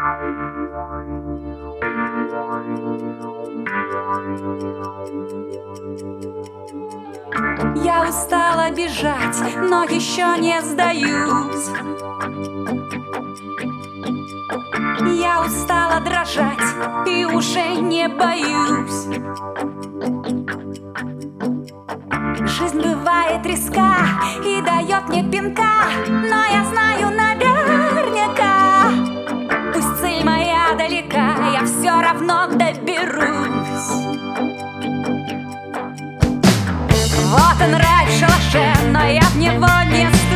Я устала бежать, но еще не сдаюсь. Я устала дрожать и уже не боюсь. Жизнь бывает резка и дает мне пинка, но я знаю наверняка, пусть цель моя далека, я все равно доберусь. Вот он рай в шалаше, но я в него не стою.